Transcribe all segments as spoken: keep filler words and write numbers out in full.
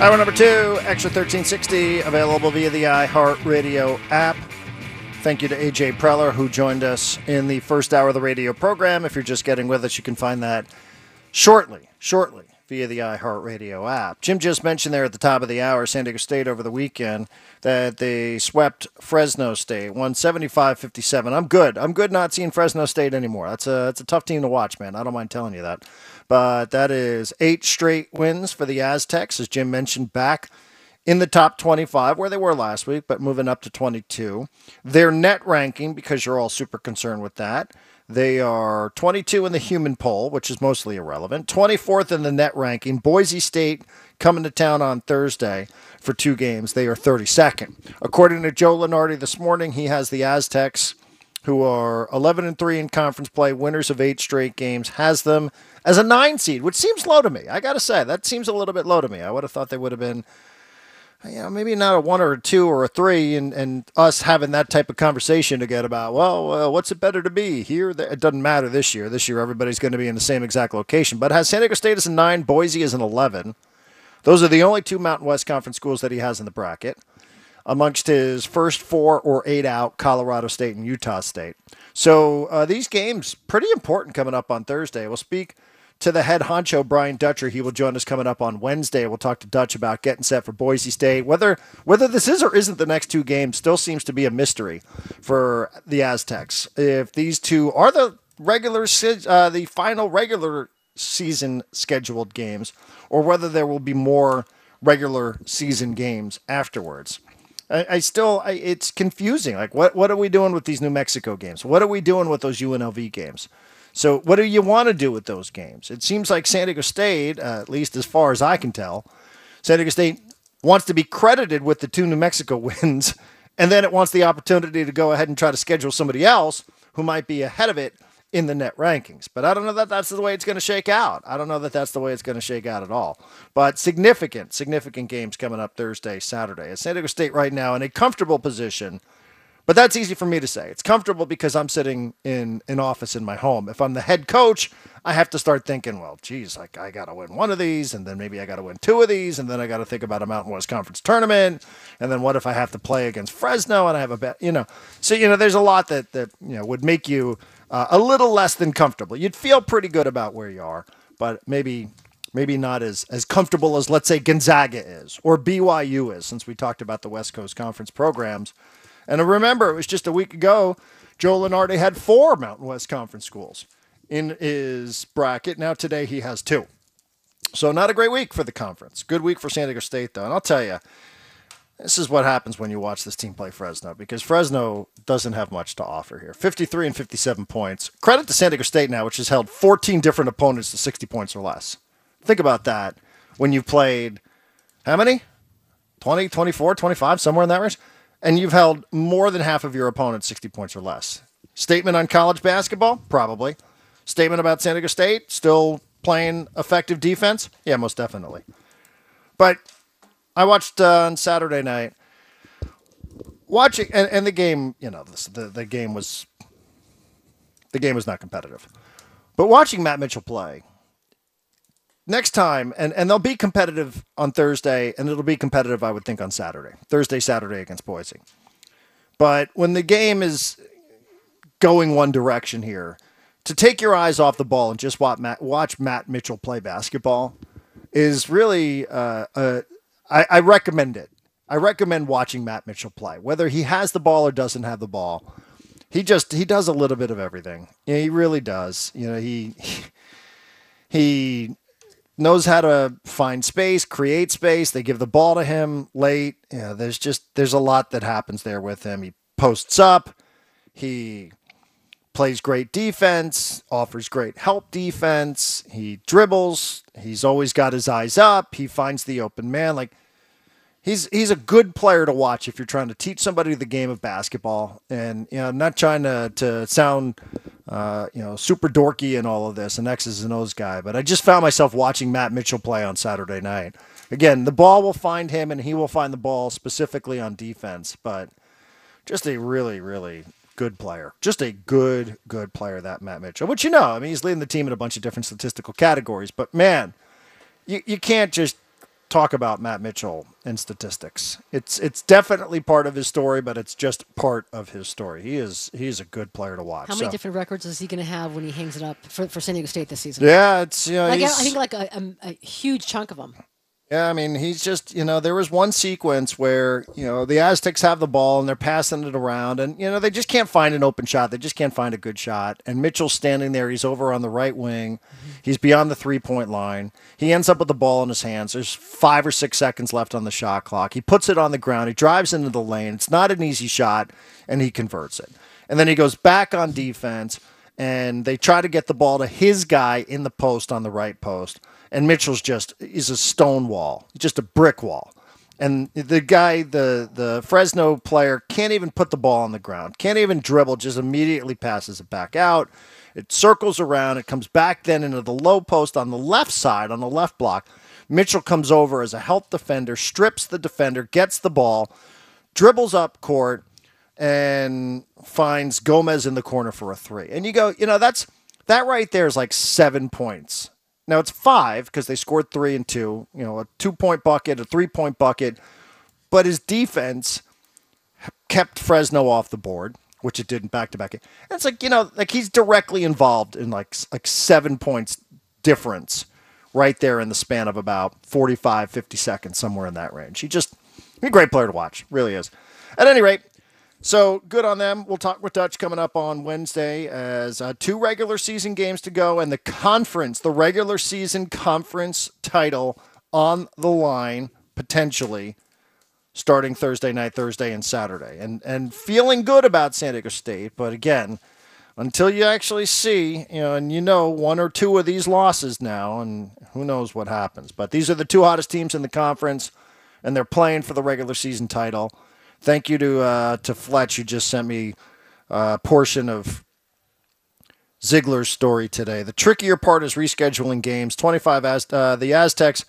Hour number two, Extra thirteen sixty, available via the iHeartRadio app. Thank you to A J Preller, who joined us in the first hour of the radio program. If you're just getting with us, you can find that shortly, shortly, via the iHeartRadio app. Jim just mentioned there at the top of the hour, San Diego State over the weekend, that they swept Fresno State, won seventy-five fifty-seven. I'm good. I'm good not seeing Fresno State anymore. That's a, that's a tough team to watch, man. I don't mind telling you that. But that is eight straight wins for the Aztecs, as Jim mentioned, back in the top twenty-five, where they were last week, but moving up to twenty-two. Their net ranking, because you're all super concerned with that, they are twenty-two in the human poll, which is mostly irrelevant, twenty-fourth in the net ranking. Boise State coming to town on Thursday for two games. They are thirty-second. According to Joe Lunardi this morning, he has the Aztecs, who are eleven and three in conference play, winners of eight straight games, has them as a nine seed, which seems low to me. I got to say, that seems a little bit low to me. I would have thought they would have been, you know, maybe not a one or a two or a three, and, and us having that type of conversation again about, well, uh, what's it better to be here? It doesn't matter this year. This year, everybody's going to be in the same exact location. But has San Diego State as a nine, Boise as an eleven. Those are the only two Mountain West Conference schools that he has in the bracket, amongst his first four or eight out, Colorado State and Utah State. So uh, these games, pretty important coming up on Thursday. We'll speak to the head honcho, Brian Dutcher. He will join us coming up on Wednesday. We'll talk to Dutch about getting set for Boise State. Whether whether this is or isn't the next two games still seems to be a mystery for the Aztecs. If these two are the regular, uh, the final regular season scheduled games, or whether there will be more regular season games afterwards. I, I still, I, it's confusing. Like, what, what are we doing with these New Mexico games? What are we doing with those U N L V games? So what do you want to do with those games? It seems like San Diego State, uh, at least as far as I can tell, San Diego State wants to be credited with the two New Mexico wins, and then it wants the opportunity to go ahead and try to schedule somebody else who might be ahead of it in the net rankings. But I don't know that that's the way it's going to shake out. I don't know that that's the way it's going to shake out at all. But significant, significant games coming up Thursday, Saturday. As San Diego State right now in a comfortable position. But that's easy for me to say. It's comfortable because I'm sitting in an office in my home. If I'm the head coach, I have to start thinking, well, geez, like I got to win one of these, and then maybe I got to win two of these, and then I got to think about a Mountain West Conference tournament, and then what if I have to play against Fresno and I have a bet, you know. So, you know, there's a lot that, that you know, would make you uh, a little less than comfortable. You'd feel pretty good about where you are, but maybe maybe not as, as comfortable as, let's say, Gonzaga is, or B Y U is, since we talked about the West Coast Conference programs. And remember, it was just a week ago, Joe Lunardi had four Mountain West Conference schools in his bracket. Now today he has two. So not a great week for the conference. Good week for San Diego State, though. And I'll tell you, this is what happens when you watch this team play Fresno, because Fresno doesn't have much to offer here. fifty-three and fifty-seven points. Credit to San Diego State now, which has held fourteen different opponents to sixty points or less. Think about that when you've played, how many? twenty, twenty-four, twenty-five, somewhere in that range? And you've held more than half of your opponents sixty points or less. Statement on college basketball? Probably. Statement about San Diego State? Still playing effective defense? Yeah, most definitely. But I watched uh, on Saturday night, watching, and, and the game, you know, this, the, the game was, the game was not competitive. But watching Matt Mitchell play, next time, and, and they'll be competitive on Thursday, and it'll be competitive, I would think, on Saturday. Thursday, Saturday against Boise. But when the game is going one direction here, to take your eyes off the ball and just watch Matt, watch Matt Mitchell play basketball is really, uh, uh, I, I recommend it. I recommend watching Matt Mitchell play. Whether he has the ball or doesn't have the ball, he just, he does a little bit of everything. Yeah, he really does. You know, he, he, knows how to find space, create space. They give the ball to him late. Yeah, there's just there's a lot that happens there with him. He posts up. He plays great defense, offers great help defense. He dribbles. He's always got his eyes up. He finds the open man. Like he's he's a good player to watch if you're trying to teach somebody the game of basketball. And you know, I'm not trying to to sound Uh, you know, super dorky and all of this, an X's and O's guy. But I just found myself watching Matt Mitchell play on Saturday night. Again, the ball will find him, and he will find the ball specifically on defense. But just a really, really good player. Just a good, good player, that Matt Mitchell. Which, you know, I mean, he's leading the team in a bunch of different statistical categories. But, man, you, you can't just talk about Matt Mitchell and statistics. It's it's definitely part of his story, but it's just part of his story. He is he's a good player to watch. How many so. different records is he going to have when he hangs it up for, for San Diego State this season? Yeah, it's you know, like, I he's, think like a, a, a huge chunk of them. Yeah, I mean, he's just, you know, there was one sequence where, you know, the Aztecs have the ball and they're passing it around and, you know, they just can't find an open shot. They just can't find a good shot. And Mitchell's standing there. He's over on the right wing. Mm-hmm. He's beyond the three-point line. He ends up with the ball in his hands. There's five or six seconds left on the shot clock. He puts it on the ground. He drives into the lane. It's not an easy shot, and he converts it. And then he goes back on defense, and they try to get the ball to his guy in the post on the right post. And Mitchell's just is a stone wall, just a brick wall. And the guy, the the Fresno player, can't even put the ball on the ground, can't even dribble, just immediately passes it back out. It circles around. It comes back then into the low post on the left side, on the left block. Mitchell comes over as a help defender, strips the defender, gets the ball, dribbles up court, and finds Gomez in the corner for a three. And you go, you know, that's that right there is like seven points. Now, it's five because they scored three and two, you know, a two-point bucket, a three-point bucket. But his defense kept Fresno off the board, which it did in back-to-back. And it's like, you know, like he's directly involved in like like seven points difference right there in the span of about forty-five, fifty seconds, somewhere in that range. He just, he's a great player to watch, really is. At any rate, so good on them. We'll talk with Dutch coming up on Wednesday as uh, two regular season games to go and the conference, the regular season conference title on the line potentially starting Thursday night, Thursday and Saturday. And and feeling good about San Diego State, but again, until you actually see, you know, and you know one or two of these losses now, and who knows what happens. But these are the two hottest teams in the conference, and they're playing for the regular season title. Thank you to uh, to Fletch, who just sent me a portion of Ziegler's story today. The trickier part is rescheduling games. twenty-five Az- uh, the Aztecs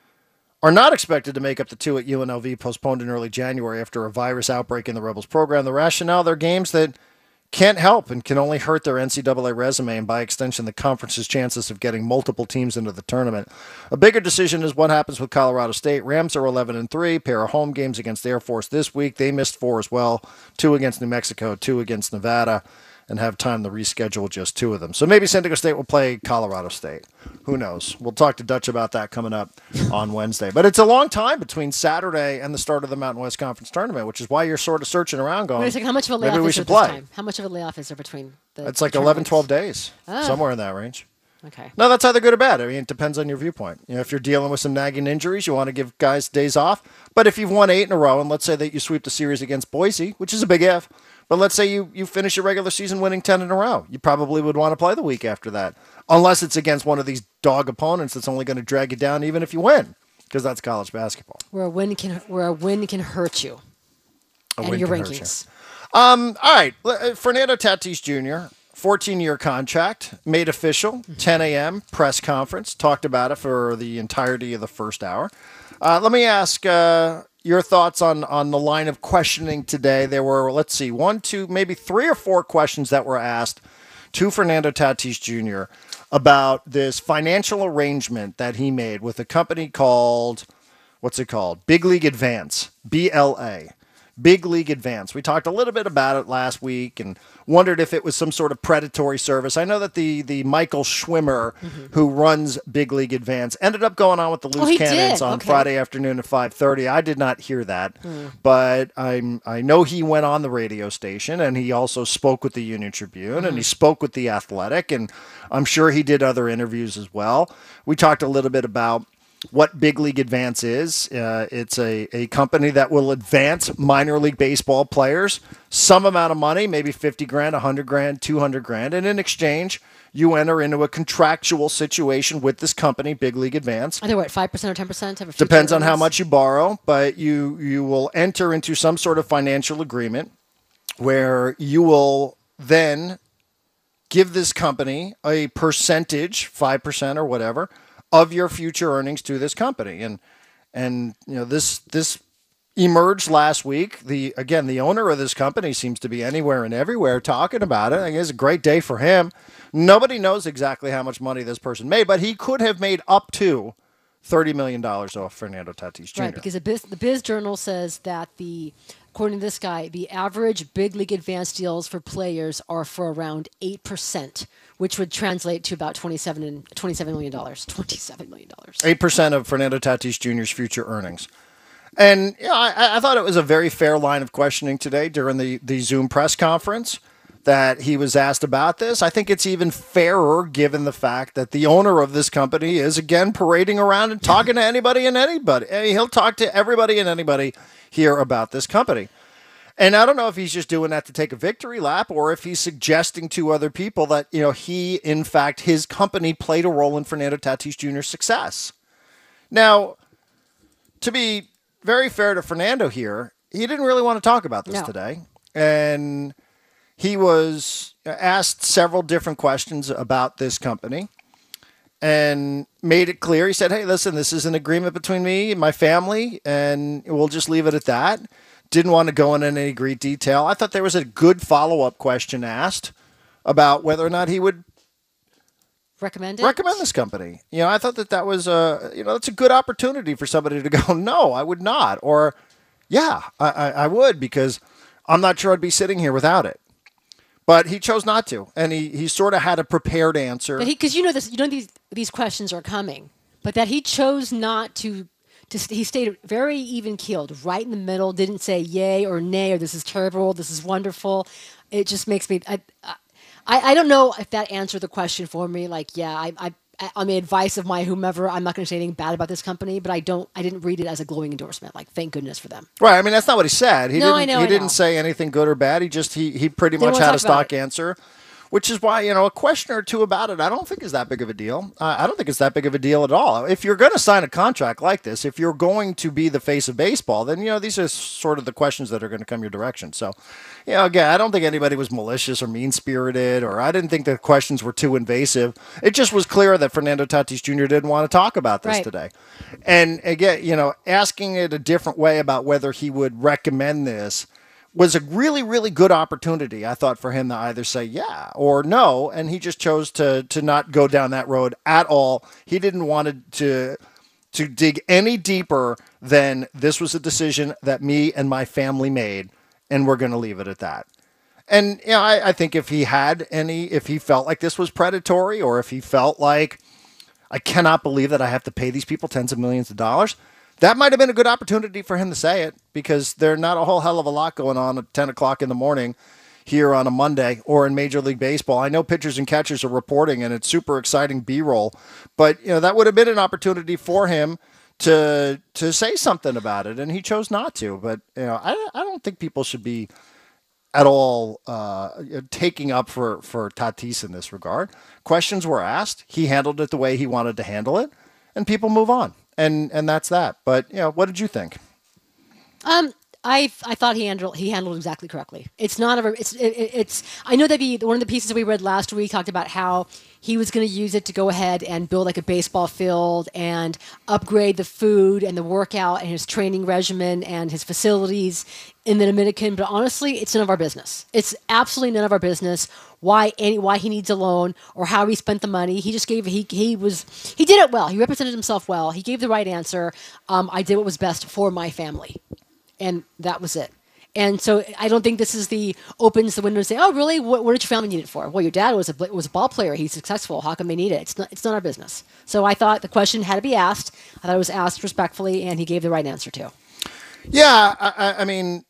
are not expected to make up the two at U N L V, postponed in early January after a virus outbreak in the Rebels program. The rationale, they're games that can't help and can only hurt their N C double A resume and, by extension, the conference's chances of getting multiple teams into the tournament. A bigger decision is what happens with Colorado State. Rams are eleven and three, pair of home games against Air Force this week. They missed four as well, two against New Mexico, two against Nevada, and have time to reschedule just two of them. So maybe San Diego State will play Colorado State. Who knows? We'll talk to Dutch about that coming up on Wednesday. But it's a long time between Saturday and the start of the Mountain West Conference tournament, which is why you're sort of searching around going, Wait a second, how much of a layoff maybe we is should there this play. time? How much of a layoff is there between the It's like the eleven, tournaments? twelve days, Ah. somewhere in that range. Okay. No, that's either good or bad. I mean, it depends on your viewpoint. You know, if you're dealing with some nagging injuries, you want to give guys days off. But if you've won eight in a row, and let's say that you sweep the series against Boise, which is a big if, but let's say you, you finish your regular season winning ten in a row, you probably would want to play the week after that, unless it's against one of these dog opponents that's only going to drag you down even if you win, because that's college basketball. Where a win can where a win can hurt you. A and win your can hurt rankings. you. Um, all right, uh, Fernando Tatis Junior, fourteen-year contract, made official, ten a.m., press conference, talked about it for the entirety of the first hour. Uh, let me ask uh, your thoughts on, on the line of questioning today. There were, let's see, one, two, maybe three or four questions that were asked to Fernando Tatis Junior about this financial arrangement that he made with a company called, what's it called? Big League Advance, B L A. Big League Advance. We talked a little bit about it last week and wondered if it was some sort of predatory service. I know that the the Michael Schwimmer, mm-hmm. who runs Big League Advance, ended up going on with the Loose Oh, he Cannons did? on Okay. Friday afternoon at five thirty. I did not hear that, Mm. but I'm I know he went on the radio station and he also spoke with the Union Tribune Mm. and he spoke with the Athletic, and I'm sure he did other interviews as well. We talked a little bit about what Big League Advance is. Uh, it's a, a company that will advance minor league baseball players some amount of money, maybe fifty grand, one hundred grand, two hundred grand. And in exchange, you enter into a contractual situation with this company, Big League Advance. Are they what, five percent or ten percent? Of a Depends on how much you borrow, but you, you will enter into some sort of financial agreement where you will then give this company a percentage, five percent or whatever, of your future earnings to this company. And, and, you know, this, this emerged last week. The, again, the owner of this company seems to be anywhere and everywhere talking about it. I guess it's a great day for him. Nobody knows exactly how much money this person made, but he could have made up to thirty million dollars off Fernando Tatis Junior Right, because the Biz, the Biz Journal says that the, according to this guy, the average big league advance deals for players are for around eight percent, which would translate to about twenty-seven and twenty-seven million dollars. twenty-seven million dollars. eight percent of Fernando Tatis Junior's future earnings. And you know, I, I thought it was a very fair line of questioning today during the, the Zoom press conference that he was asked about this. I think it's even fairer given the fact that the owner of this company is, again, parading around and talking to anybody and anybody. I mean, he'll talk to everybody and anybody here about this company. And I don't know if he's just doing that to take a victory lap or if he's suggesting to other people that, you know, he, in fact, his company played a role in Fernando Tatis Junior's success. Now, to be very fair to Fernando here, he didn't really want to talk about this No. today. And he was asked several different questions about this company and made it clear. He said, hey, listen, this is an agreement between me and my family, and we'll just leave it at that. Didn't want to go into any great detail. I thought there was a good follow-up question asked about whether or not he would Recommend it? recommend this company. You know, I thought that that was a, you know, that's a good opportunity for somebody to go, no, I would not. Or, yeah, I, I, I would, because I'm not sure I'd be sitting here without it. But he chose not to, and he, he sort of had a prepared answer. Because you know this, you know these these questions are coming, but that he chose not to. To he stayed very even keeled, right in the middle. Didn't say yay or nay or this is terrible, this is wonderful. It just makes me. I I, I don't know if that answered the question for me. Like, yeah, I I. On the advice of my whomever, I'm not going to say anything bad about this company, but I don't. I didn't read it as a glowing endorsement. Like, thank goodness for them. Right. I mean, that's not what he said. He No, didn't. I know, he I didn't know. say anything good or bad. He just he he pretty Didn't much wanna had a talk about stock it. answer, which is why, you know, a question or two about it, I don't think is that big of a deal. Uh, I don't think it's that big of a deal at all. If you're going to sign a contract like this, if you're going to be the face of baseball, then, you know, these are sort of the questions that are going to come your direction. So, you know, again, I don't think anybody was malicious or mean-spirited, or I didn't think the questions were too invasive. It just was clear that Fernando Tatis Junior didn't want to talk about this Right. today. And again, you know, asking it a different way about whether he would recommend this was a really, really good opportunity, I thought, for him to either say yeah or no, and he just chose to to not go down that road at all. He didn't want to to dig any deeper than this was a decision that me and my family made, and we're going to leave it at that. And you know, I, I think if he had any, if he felt like this was predatory, or if he felt like, I cannot believe that I have to pay these people tens of millions of dollars, that might have been a good opportunity for him to say it, because there's not a whole hell of a lot going on at ten o'clock in the morning here on a Monday or in Major League Baseball. I know pitchers and catchers are reporting, and it's super exciting B-roll, but you know, that would have been an opportunity for him to to say something about it, and he chose not to. But you know, I, I don't think people should be at all uh, taking up for, for Tatis in this regard. Questions were asked. He handled it the way he wanted to handle it, and people move on. And and that's that. But you know, what did you think? Um, I I thought he handled he handled exactly correctly. It's not a it's it, it's I know that the one of the pieces we read last week talked about how he was going to use it to go ahead and build like a baseball field and upgrade the food and the workout and his training regimen and his facilities in the Dominican. But honestly, it's none of our business. It's absolutely none of our business why any why he needs a loan or how he spent the money. He just gave he he was he did it well. He represented himself well. He gave the right answer. Um, I did what was best for my family, and that was it. And so I don't think this is the opens the window and say, oh, really? What, what did your family need it for? Well, your dad was a was a ball player. He's successful. How come they need it? It's not it's not our business. So I thought the question had to be asked. I thought it was asked respectfully, and he gave the right answer too. Yeah, I, I, I mean,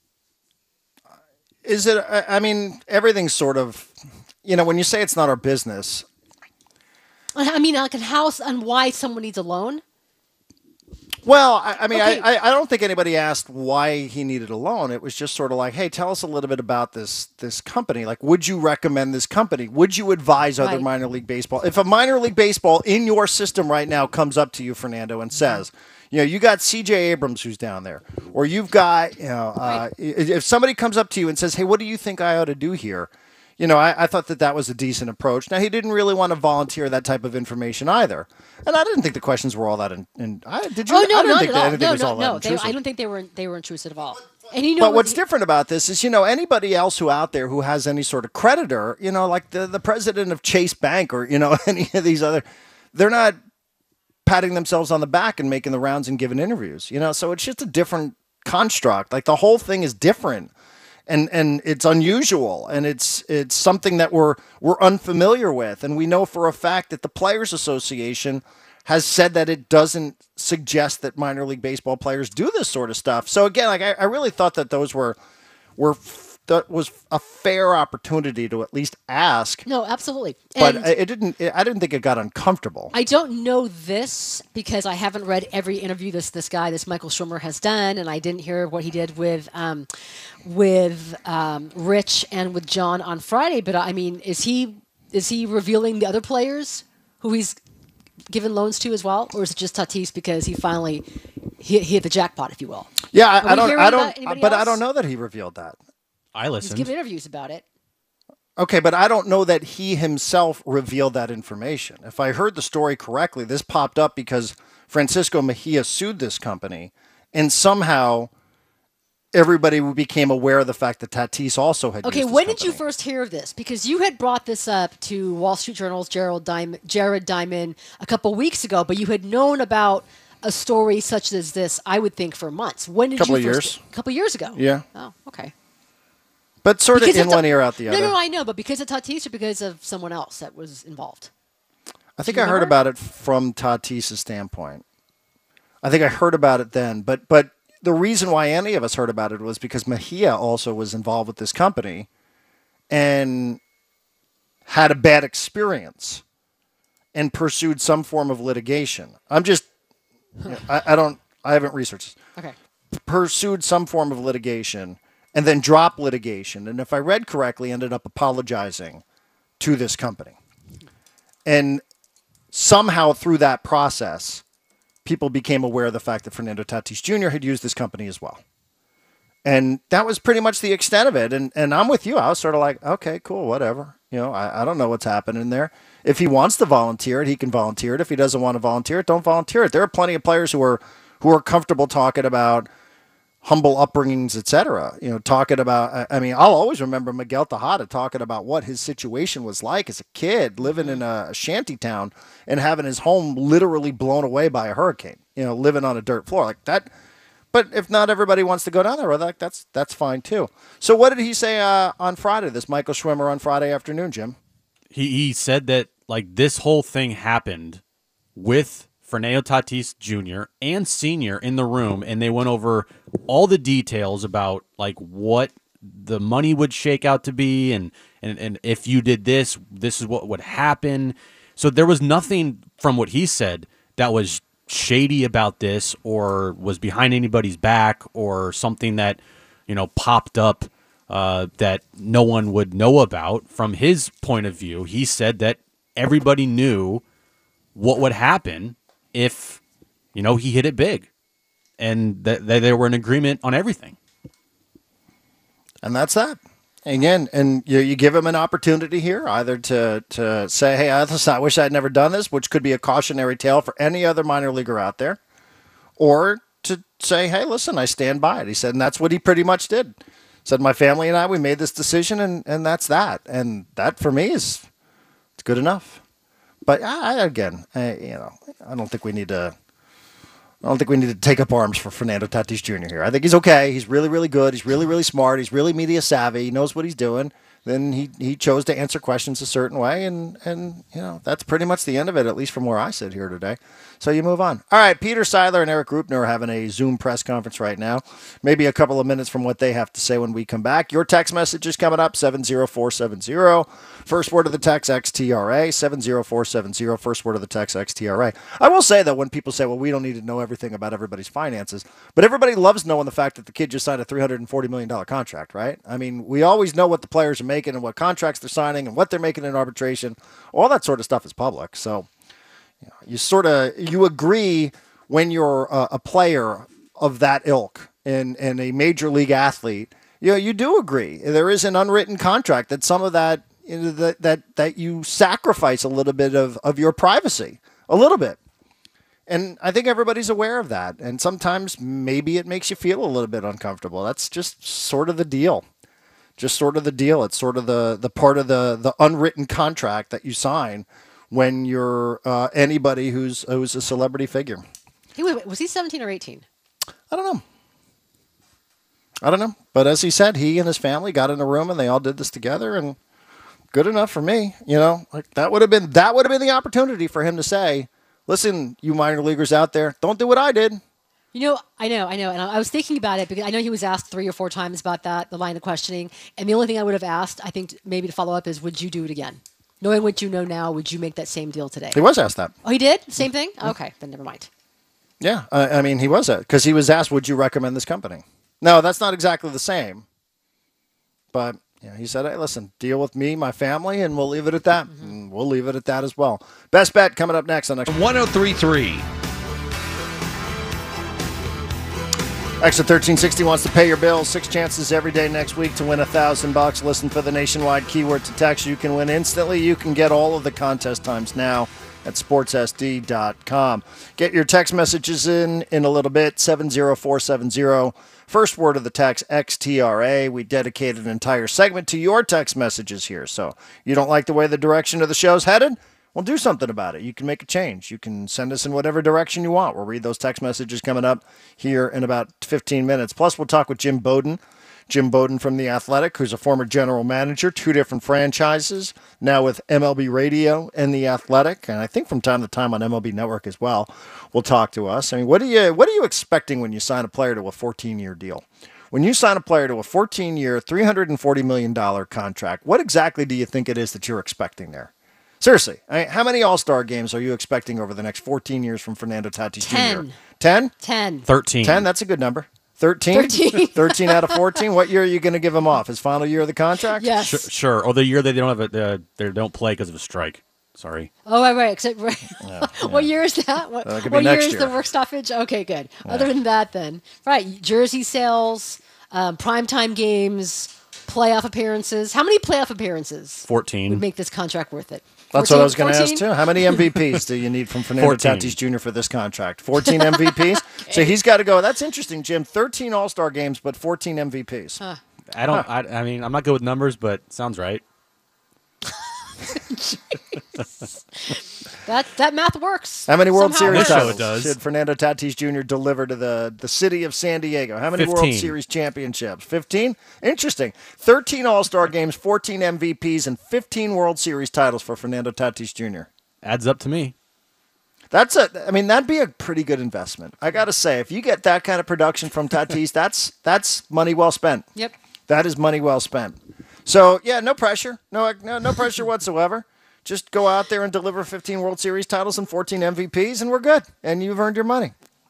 is it? I, I mean, everything's sort of, you know, when you say it's not our business. I mean, like a house and why someone needs a loan. Well, I, I mean, Okay. I, I don't think anybody asked why he needed a loan. It was just sort of like, hey, tell us a little bit about this this company. Like, would you recommend this company? Would you advise other Right. minor league baseball? If a minor league baseball in your system right now comes up to you, Fernando, and says, you know, you got C J Abrams who's down there, or you've got, you know, uh, Right. if somebody comes up to you and says, hey, what do you think I ought to do here? You know, I, I thought that that was a decent approach. Now, he didn't really want to volunteer that type of information either. And I didn't think the questions were all that. In, in, I, did you? Oh no, I didn't not think at that all. anything No, was all no, that no. They, intrusive. I don't think they were they were intrusive at all. And you know, But what's he- different about this is, you know, anybody else who out there who has any sort of creditor, you know, like the, the president of Chase Bank or, you know, any of these other, they're not patting themselves on the back and making the rounds and giving interviews. You know, so it's just a different construct. Like the whole thing is different. And and it's unusual, and it's it's something that we're we're unfamiliar with, and we know for a fact that the Players Association has said that it doesn't suggest that minor league baseball players do this sort of stuff. So again, like I, I really thought that those were were that was a fair opportunity to at least ask. No, absolutely. But And it didn't. I didn't think it got uncomfortable. I don't know this because I haven't read every interview this this guy, this Michael Schwimmer, has done, and I didn't hear what he did with um, with um, Rich and with John on Friday. But I mean, is he is he revealing the other players who he's given loans to as well, or is it just Tatis because he finally hit, hit the jackpot, if you will? Yeah, I, Are I we don't. hearing I about don't. anybody But I else? don't know that he revealed that. I He's listened. given interviews about it. Okay, but I don't know that he himself revealed that information. If I heard the story correctly, this popped up because Francisco Mejia sued this company, and somehow everybody became aware of the fact that Tatis also had. Okay, used this when did you company. first hear of this? Because you had brought this up to Wall Street Journal's Gerald Diamond, Jared Diamond a couple weeks ago, but you had known about a story such as this, I would think, for months. When did Couple you of first? years. A couple of years ago. Yeah. Oh, okay. But sort of Because in of Ta- one ear, out the no, other. No, no, I know, but because of Tatis or because of someone else that was involved? I think Do I you heard remember? about it from Tatis' standpoint. I think I heard about it then, but but the reason why any of us heard about it was because Mejia also was involved with this company and had a bad experience and pursued some form of litigation. I'm just, I, I don't, I haven't researched this. Okay. Pursued some form of litigation and then dropped litigation. And if I read correctly, ended up apologizing to this company. And somehow through that process, people became aware of the fact that Fernando Tatis Junior had used this company as well. And that was pretty much the extent of it. And and I'm with you. I was sort of like, okay, cool, whatever. You know, I, I don't know what's happening there. If he wants to volunteer it, he can volunteer it. If he doesn't want to volunteer it, don't volunteer it. There are plenty of players who are who are comfortable talking about humble upbringings, et cetera. You know, talking about, I mean, I'll always remember Miguel Tejada talking about what his situation was like as a kid, living in a shanty town and having his home literally blown away by a hurricane, you know, living on a dirt floor like that. But if not everybody wants to go down there, well, that, that's that's fine too. So what did he say uh, on Friday, this Michael Schwimmer on Friday afternoon, Jim? He he said that like this whole thing happened with Fernando Tatis Junior and Senior in the room, and they went over all the details about like what the money would shake out to be, and and and if you did this, this is what would happen. So there was nothing from what he said that was shady about this or was behind anybody's back or something that, you know, popped up uh, that no one would know about. From his point of view, he said that everybody knew what would happen if, you know, he hit it big, and that, that they were in agreement on everything. And that's that. Again, and you, you give him an opportunity here either to, to say, hey, I, I wish I'd never done this, which could be a cautionary tale for any other minor leaguer out there, or to say, hey, listen, I stand by it. He said, and that's what he pretty much did. Said, my family and I, we made this decision, and, and that's that. And that, for me, is it's good enough. But I, again, I, you know, I don't think we need to. I don't think we need to take up arms for Fernando Tatis Junior here. I think he's okay. He's really, really good. He's really, really smart. He's really media savvy. He knows what he's doing. Then he, he chose to answer questions a certain way, and, and you know that's pretty much the end of it, at least from where I sit here today. So you move on. All right, Peter Seiler and Eric Grupner are having a Zoom press conference right now. Maybe a couple of minutes from what they have to say when we come back. Your text message is coming up, seven zero four seven zero. First word of the text, X T R A, seven zero four seven zero. First word of the text, X T R A. I will say, though, when people say, well, we don't need to know everything about everybody's finances, but everybody loves knowing the fact that the kid just signed a three hundred forty million dollars contract, right? I mean, we always know what the players are making and what contracts they're signing and what they're making in arbitration. All that sort of stuff is public. So you, know, you sort of, you agree when you're a, a player of that ilk and, and a major league athlete, you know, you do agree. There is an unwritten contract that some of that, you know, that, that, that you sacrifice a little bit of, of your privacy, a little bit. And I think everybody's aware of that. And sometimes maybe it makes you feel a little bit uncomfortable. That's just sort of the deal. Just sort of the deal. It's sort of the, the part of the, the unwritten contract that you sign when you're uh, anybody who's who's a celebrity figure. He was, was he seventeen or eighteen? I don't know. I don't know. But as he said, he and his family got in a room and they all did this together, and good enough for me. You know, like that would have been that would have been the opportunity for him to say, "Listen, you minor leaguers out there, don't do what I did." You know, I know, I know. And I I was thinking about it because I know he was asked three or four times about that, the line of questioning. And the only thing I would have asked, I think maybe to follow up is, would you do it again? Knowing what you know now, would you make that same deal today? He was asked that. Oh, he did? Same thing? Okay, then never mind. Yeah, I, I mean, he was that because he was asked, "Would you recommend this company?" No, that's not exactly the same. But yeah, he said, "Hey, listen, deal with me, my family, and we'll leave it at that." Mm-hmm. And we'll leave it at that as well. Best bet coming up next on next. one oh three point three. Extra thirteen sixty wants to pay your bills. Six chances every day next week to win a thousand bucks. Listen for the nationwide keyword to text. You can win instantly. You can get all of the contest times now at sports s d dot com. Get your text messages in in a little bit. seven zero four seven zero. First word of the text, X T R A. We dedicated an entire segment to your text messages here. So you don't like the way the direction of the show's headed? Well, do something about it. You can make a change. You can send us in whatever direction you want. We'll read those text messages coming up here in about fifteen minutes. Plus, we'll talk with Jim Bowden. Jim Bowden from The Athletic, who's a former general manager, two different franchises, now with M L B Radio and The Athletic, and I think from time to time on M L B Network as well, will talk to us. I mean, what are you what are you expecting when you sign a player to a fourteen-year deal? When you sign a player to a fourteen-year, three hundred forty million dollars contract, what exactly do you think it is that you're expecting there? Seriously, I mean, how many All-Star games are you expecting over the next fourteen years from Fernando Tatis Ten. Junior? Ten? Ten. thirteen. Ten, that's a good number. thirteen? Thirteen. thirteen out of fourteen. What year are you going to give him off? His final year of the contract? Yes. Sure, sure. Or the year they don't have a, uh, they don't play because of a strike. Sorry. Oh, right, right. Except, right. Yeah, yeah. What year is that? What, That could be what year next is year. the work stoppage? Okay, good. Other than that, then. Right. Jersey sales, um, primetime games, playoff appearances. How many playoff appearances fourteen. would make this contract worth it? That's fourteen? what I was going to ask, fourteen? too. How many M V Ps do you need from Fernando fourteen. Tatis Junior for this contract? fourteen M V Ps? Okay. So he's got to go. That's interesting, Jim. thirteen All-Star games, but fourteen M V Ps. Huh. I don't. I, I mean, I'm not good with numbers, but sounds right. That that math works. How many World Somehow Series works. This show titles does. did Fernando Tatis Junior deliver to the, the city of San Diego? How many World fifteen. Series championships? fifteen? Interesting. thirteen All-Star games, fourteen M V Ps, and fifteen World Series titles for Fernando Tatis Junior Adds up to me. That's a, I mean, that'd be a pretty good investment. I got to say, if you get that kind of production from Tatis, that's that's money well spent. Yep. That is money well spent. So, yeah, no pressure. No, no, no pressure whatsoever. Just go out there and deliver fifteen World Series titles and fourteen M V Ps, and we're good. And you've earned your money.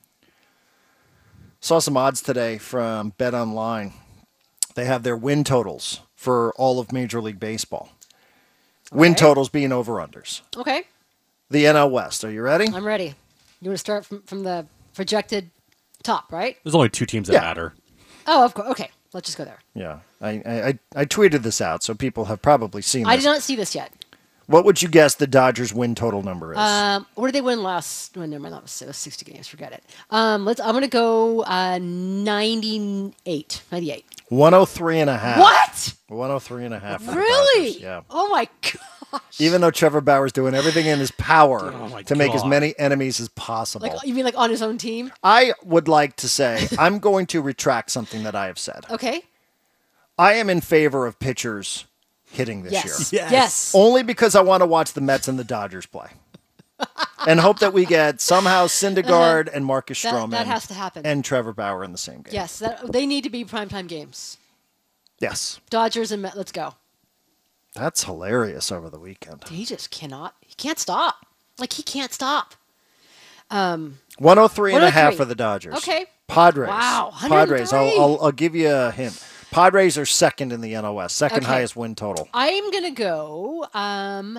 Saw some odds today from BetOnline. They have their win totals for all of Major League Baseball. Win Okay. totals being over-unders. Okay. The N L West. Are you ready? I'm ready. You want to start from, from the projected top, right? There's only two teams that Yeah. matter. Oh, of course. Okay. Let's just go there. Yeah. I, I, I tweeted this out, so people have probably seen this. I did not see this yet. What would you guess the Dodgers' win total number is? Um, what did they win last? Well, never mind. That was, it was sixty games. Forget it. Um, let's. I'm going to go uh, ninety-eight. ninety-eight. one oh three and a half. What? one oh three and a half. for the Really? Dodgers, Yeah. Oh my gosh. Even though Trevor Bauer's doing everything in his power Oh my to make as God. many enemies as possible. Like you mean like on his own team? I would like to say I'm going to retract something that I have said. Okay. I am in favor of pitchers hitting this Yes. year. Yes. Yes. Only because I want to watch the Mets and the Dodgers play. And hope that we get somehow Syndergaard and Marcus That- Stroman that has to happen. and Trevor Bauer in the same game. Yes. That, they need to be primetime games. Yes. Dodgers and Met. Let's go. That's hilarious over the weekend. He just cannot. He can't stop. Like he can't stop. Um. one oh three and a half one oh three. for the Dodgers. Okay. Padres. Wow, Padres. I'll, one oh three. I'll, I'll give you a hint. Padres are second in the N L West, second Okay. highest win total. I'm gonna go. Um.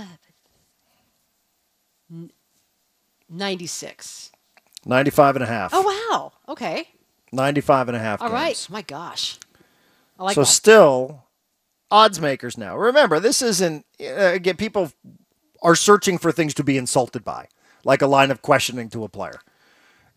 ninety-six. ninety-five and a half. Oh wow. Okay. ninety-five and a half All right. games. My gosh. I like so that. still odds makers now. Remember, this isn't, uh, again, people are searching for things to be insulted by, like a line of questioning to a player.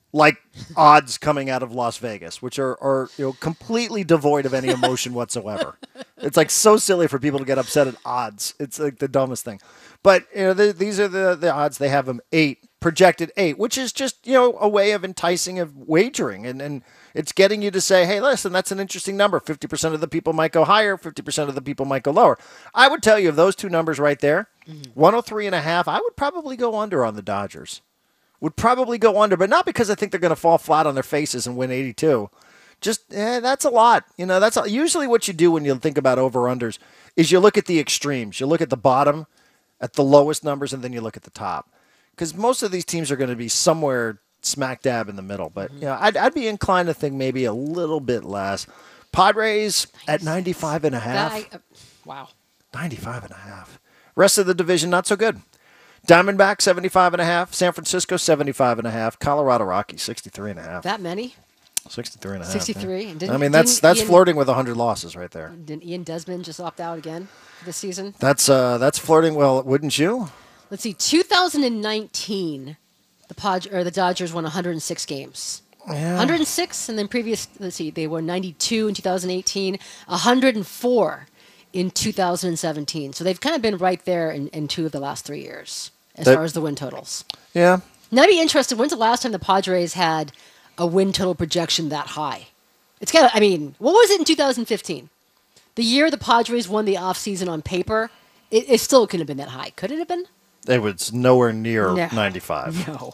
like odds coming out of Las Vegas, which are, are you know completely devoid of any emotion whatsoever. It's like so silly for people to get upset at odds. It's like the dumbest thing. But you know, the, these are the, the odds. They have them eight, projected eight, which is just you know a way of enticing of wagering, and and it's getting you to say, hey, listen, that's an interesting number. fifty percent of the people might go higher, fifty percent of the people might go lower. I would tell you of those two numbers right there, mm-hmm. one oh three and a half, I would probably go under on the Dodgers. Would probably go under, but not because I think they're going to fall flat on their faces and win eighty-two. Just, eh, that's a lot. You know, that's a, usually what you do when you think about over-unders is you look at the extremes. You look at the bottom, at the lowest numbers, and then you look at the top. Because most of these teams are going to be somewhere smack dab in the middle. But, you know, I'd, I'd be inclined to think maybe a little bit less. Padres at ninety-five and a half. That I, uh, wow. ninety-five and a half. Rest of the division, not so good. Diamondback, seventy-five and a half. San Francisco, seventy-five and a half. Colorado Rockies, sixty-three and a half. That many? sixty-three and a half. sixty-three. Yeah. And didn't, I mean, that's didn't that's Ian, flirting with one hundred losses right there. Didn't Ian Desmond just opt out again this season? That's uh, that's flirting. Well, wouldn't you? Let's see. two thousand nineteen, the Pod or the Dodgers won one hundred six games. Yeah. one hundred six, and then previous. Let's see. They won ninety-two in two thousand eighteen. one hundred four in two thousand seventeen. So they've kind of been right there in, in two of the last three years as that, far as the win totals. Yeah. Now I'd be interested. When's the last time the Padres had a win total projection that high? It's kind of. I mean, what was it in two thousand fifteen? The year the Padres won the offseason on paper, it, it still couldn't have been that high. Could it have been? It was nowhere near No. ninety-five. No.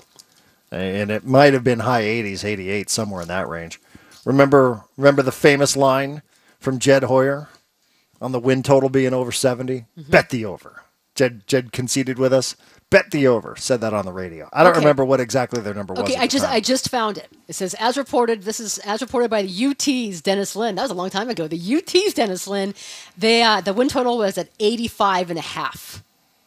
And it might have been high eighties, eighty-eight, somewhere in that range. Remember, remember the famous line from Jed Hoyer on the win total being over seventy? Mm-hmm. Bet the over. Jed, Jed conceded with us. Bet the over. Said that on the radio. I don't Okay. remember what exactly their number was. Okay, at I the just time. I just found it. It says as reported. This is as reported by the U T's Dennis Lin. That was a long time ago. The U T's Dennis Lin. They uh, the win total was at eighty-five and a half.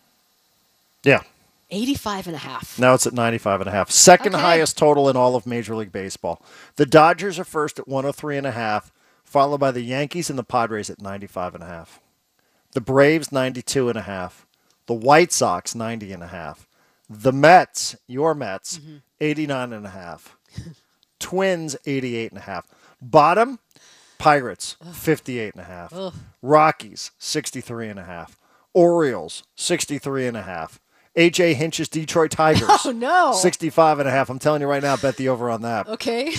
Yeah. eighty-five and a half. Now it's at ninety-five and a half. Second Okay. highest total in all of Major League Baseball. The Dodgers are first at one oh three and a half, followed by the Yankees and the Padres at ninety-five and a half. The Braves ninety-two and a half. The White Sox ninety and a half. The Mets, your Mets, mm-hmm. eighty-nine and a half. Twins eighty-eight and a half. Bottom, Pirates fifty-eight and a half. Ugh. Rockies sixty-three and a half. Orioles sixty-three and a half. A J Hinch's Detroit Tigers. Oh, no. sixty-five and a half. I'm telling you right now, bet the over on that. Okay.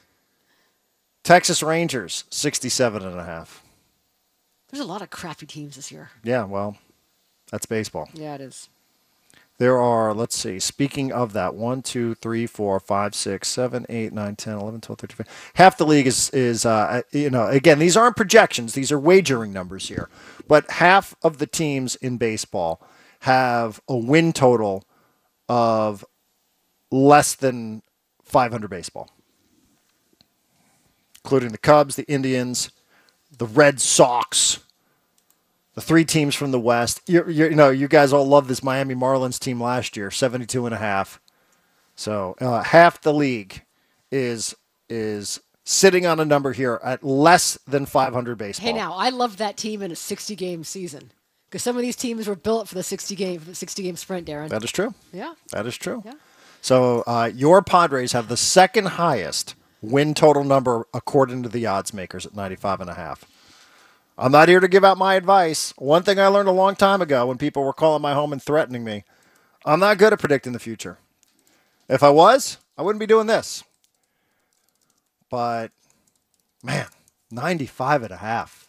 Texas Rangers, sixty-seven and a half. There's a lot of crappy teams this year. Yeah, well, that's baseball. Yeah, it is. There are, let's see, speaking of that, one, two, three, four, five, six, seven, eight, nine, ten, eleven, twelve, thirteen, fifteen. Half the league is, is uh, you know, again, these aren't projections. These are wagering numbers here. But half of the teams in baseball have a win total of less than five hundred baseball, including the Cubs, the Indians, the Red Sox, the three teams from the West. You're, you're, you know, you guys all love this Miami Marlins team last year, seventy-two and a half. So uh, half the league is is sitting on a number here at less than five hundred baseball. Hey, now I loved that team in a sixty-game season because some of these teams were built for the sixty game for the sixty game sprint, Darren. That is true. Yeah. That is true. Yeah. So uh, your Padres have the second highest win total number according to the odds makers at ninety-five and a half. I'm not here to give out my advice. One thing I learned a long time ago when people were calling my home and threatening me, I'm not good at predicting the future. If I was, I wouldn't be doing this. But, man, ninety-five and a half.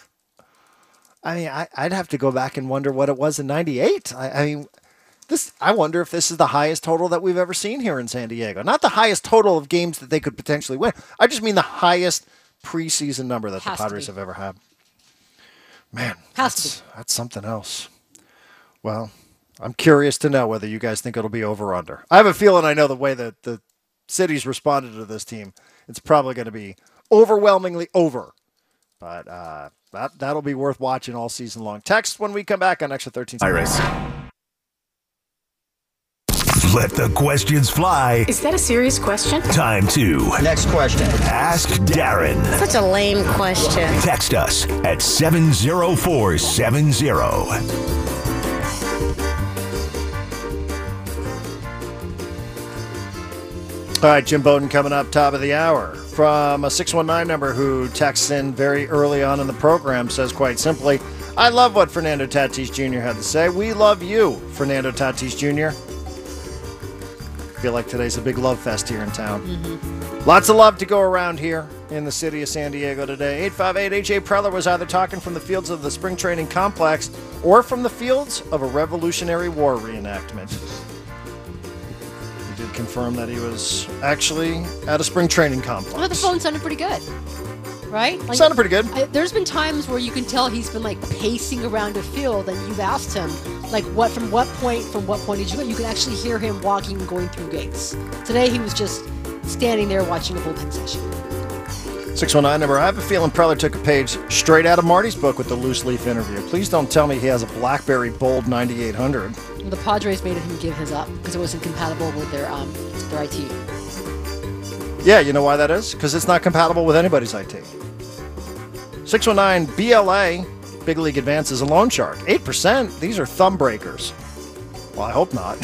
I mean, I, I'd have to go back and wonder what it was in ninety-eight. I, I mean, this. I wonder if this is the highest total that we've ever seen here in San Diego. Not the highest total of games that they could potentially win. I just mean the highest preseason number that Has the to Padres be. have ever had. Man, Has that's, to that's something else. Well, I'm curious to know whether you guys think it'll be over or under. I have a feeling I know the way that the city's responded to this team. It's probably going to be overwhelmingly over. But uh, that, that'll be worth watching all season long. Text when we come back on Extra thirteen. Iris. Let the questions fly. Is that a serious question? Time to Next question. Ask Darren. Such a lame question. Text us at seven zero four seven zero. All right, Jim Bowden coming up top of the hour. From a six one nine number who texts in very early on in the program, says quite simply, I love what Fernando Tatis Junior had to say. We love you, Fernando Tatis Junior Feel like today's a big love fest here in town. Mm-hmm. Lots of love to go around here in the city of San Diego today. eight five eight A J Preller was either talking from the fields of the spring training complex or from the fields of a Revolutionary War reenactment. He did confirm that he was actually at a spring training complex. Well, the phone sounded pretty good, right? Like, sounded pretty good. I, there's been times where you can tell he's been like pacing around a field, and you've asked him, like, what from what point from what point did you go? You can actually hear him walking and going through gates. Today he was just standing there watching a bullpen session. six one nine number. I have a feeling Preller took a page straight out of Marty's book with the loose leaf interview. Please don't tell me he has a BlackBerry Bold ninety-eight hundred. Well, the Padres made him give his up because it wasn't compatible with their um their I T. Yeah, you know why that is? Because it's not compatible with anybody's I T. six one nine B L A, Big League Advance, is a loan shark. eight percent. These are thumb breakers. Well, I hope not.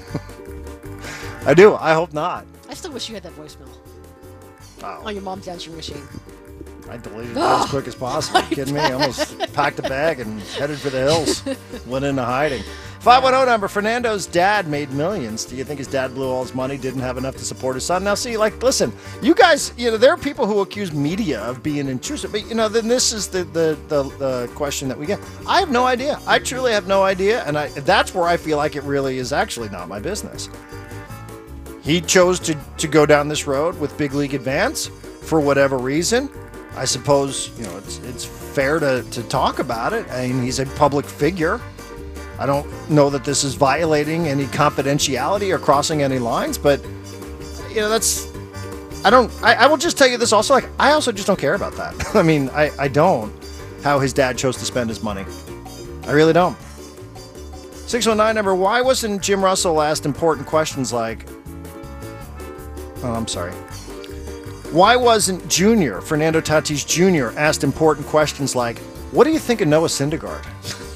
I do. I hope not. I still wish you had that voicemail Oh. on your mom's answering machine. I deleted it as quick as possible. Are you kidding me? I almost packed a bag and headed for the hills. Went into hiding. five one zero number. Fernando's dad made millions. Do you think his dad blew all his money, didn't have enough to support his son? Now, see, like, listen, you guys, you know, there are people who accuse media of being intrusive. But, you know, then this is the, the, the, the question that we get. I have no idea. I truly have no idea. And I, that's where I feel like it really is actually not my business. He chose to, to go down this road with Big League Advance for whatever reason. I suppose, you know, it's it's fair to, to talk about it. I mean, he's a public figure. I don't know that this is violating any confidentiality or crossing any lines, but, you know, that's, I don't, I, I will just tell you this also, like, I also just don't care about that. I mean, I, I don't, how his dad chose to spend his money. I really don't. six one nine number, why wasn't Jim Russell asked important questions like, oh, I'm sorry. Why wasn't Junior, Fernando Tatis Junior, asked important questions like, what do you think of Noah Syndergaard?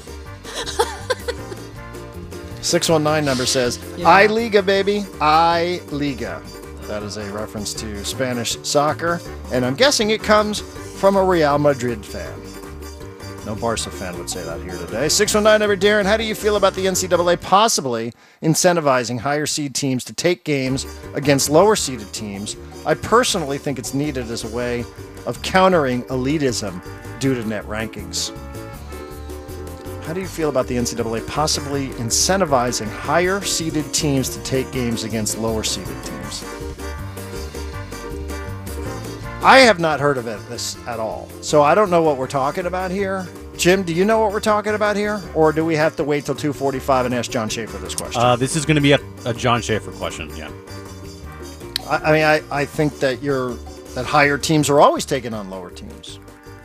six one nine number says, Yeah. I Liga, baby. I Liga. That is a reference to Spanish soccer, and I'm guessing it comes from a Real Madrid fan. No Barca fan would say that here today. six one nine number, Darren, how do you feel about the N C double A possibly incentivizing higher seed teams to take games against lower seeded teams? I personally think it's needed as a way of countering elitism due to net rankings. How do you feel about the N C double A possibly incentivizing higher seeded teams to take games against lower seeded teams? I have not heard of it this at all, so I don't know what we're talking about here. Jim, do you know what we're talking about here, or do we have to wait till two forty-five and ask John Schaefer this question? Uh, this is going to be a, a John Schaefer question. Yeah. I, I mean, I, I think that you're that higher teams are always taking on lower teams.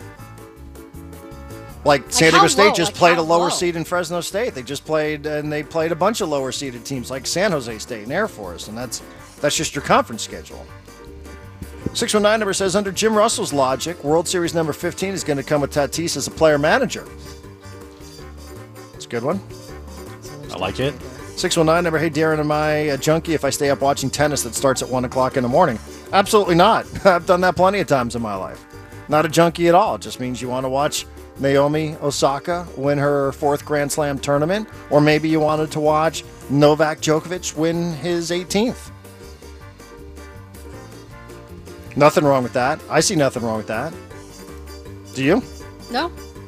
Like San Diego how State low? just Like played how a lower low? seed in Fresno State. They just played and they played a bunch of lower seeded teams like San Jose State and Air Force, and that's that's just your conference schedule. six one nine number says, under Jim Russell's logic, World Series number fifteen is going to come with Tatis as a player manager. It's a good one. I like it. six one nine number, hey Darren, am I a junkie if I stay up watching tennis that starts at one o'clock in the morning? Absolutely not. I've done that plenty of times in my life. Not a junkie at all. It just means you want to watch Naomi Osaka win her fourth Grand Slam tournament, or maybe you wanted to watch Novak Djokovic win his eighteenth. Nothing wrong with that. I see nothing wrong with that. Do you? No?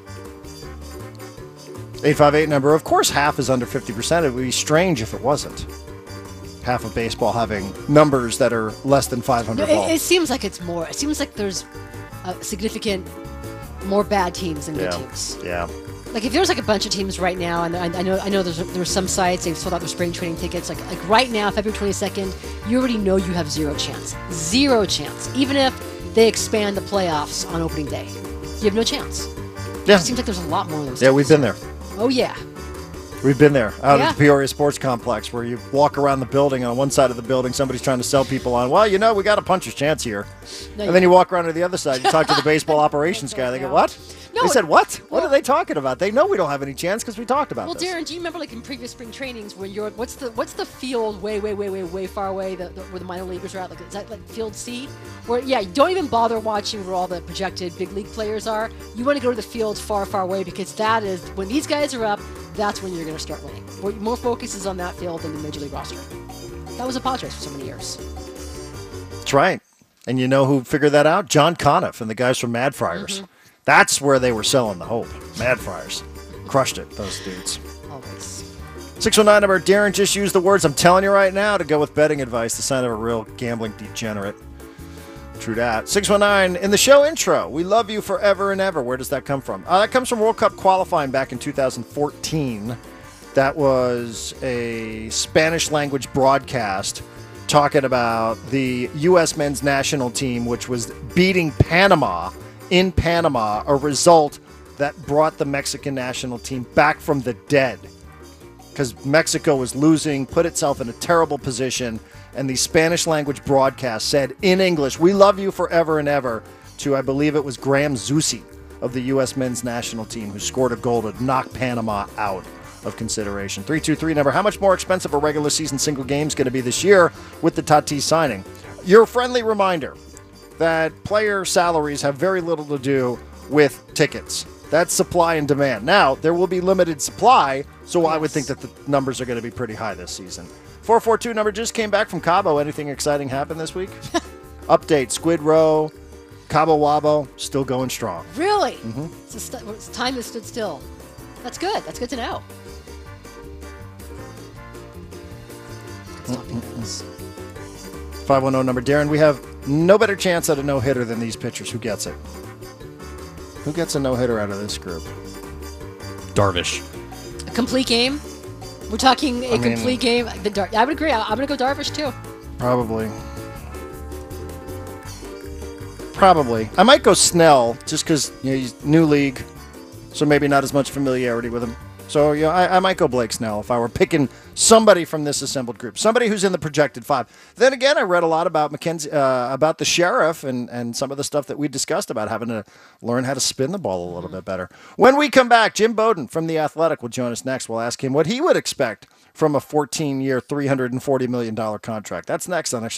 eight five eight number. Of course, half is under fifty percent. It would be strange if it wasn't. Half of baseball having numbers that are less than five hundred No, balls. it, it seems like it's more. It seems like there's a significant more bad teams than good yeah. teams. Yeah. Like if there's like a bunch of teams right now, and I, I know I know there's there's some sites they've sold out their spring training tickets. Like like right now, February twenty-second, you already know you have zero chance, zero chance. Even if they expand the playoffs on opening day, you have no chance. Yeah. It seems like there's a lot more of those. Yeah, teams. we've been there. Oh yeah. We've been there out Yeah. at the Peoria Sports Complex where you walk around the building, and on one side of the building, somebody's trying to sell people on, well, you know, we got a puncher's chance here. No, and then you walk around to the other side, you talk to the baseball operations guy, they go, what? No, they said, what? What well- are they talking about? They know we don't have any chance because we talked about Well, this. Darren, do you remember like in previous spring trainings when you're what's the what's the field way way way way way far away the, the, where the minor leaguers are at? Like is that like field C? Where yeah, you don't even bother watching where all the projected big league players are. You want to go to the fields far far away because that is when these guys are up. That's when you're going to start winning. Where more focus is on that field than the major league roster. That was a Padres for so many years. That's right. And you know who figured that out? John Conniff and the guys from Mad Friars. Mm-hmm. That's where they were selling the hope. Mad Friars. Crushed it, those dudes. Always. six one nine number, Darren just used the words I'm telling you right now to go with betting advice, the sign of a real gambling degenerate. True that. six one nine, in the show intro, we love you forever and ever. Where does that come from? Uh, that comes from World Cup qualifying back in two thousand fourteen. That was a Spanish language broadcast talking about the U S men's national team, which was beating Panama in Panama, a result that brought the Mexican national team back from the dead. Because Mexico was losing, put itself in a terrible position, and the Spanish language broadcast said in English, we love you forever and ever, to I believe it was Graham Zusi of the U S men's national team, who scored a goal to knock Panama out of consideration. three two three number, how much more expensive a regular season single game is going to be this year with the Tatis signing? Your friendly reminder that player salaries have very little to do with tickets. That's supply and demand. Now, there will be limited supply, so yes. I would think that the numbers are going to be pretty high this season. four four two number just came back from Cabo. Anything exciting happened this week? Update, Squid Row, Cabo Wabo, still going strong. Really? Mm-hmm. It's, st- it's time has stood still. That's good. That's good to know. five one zero number, Darren, we have no better chance at a no-hitter than these pitchers. Who gets it? Who gets a no-hitter out of this group? Darvish. A complete game? We're talking a I mean, complete game. The Dar- I would agree. I- I'm going to go Darvish, too. Probably. Probably. I might go Snell, just because you know, he's new league, so maybe not as much familiarity with him. So, you know, I, I might go Blake Snell if I were picking somebody from this assembled group, somebody who's in the projected five. Then again, I read a lot about Mackenzie, uh, about the Sheriff and, and some of the stuff that we discussed about having to learn how to spin the ball a little bit better. When we come back, Jim Bowden from The Athletic will join us next. We'll ask him what he would expect from a fourteen-year, three hundred forty million dollars contract. That's next on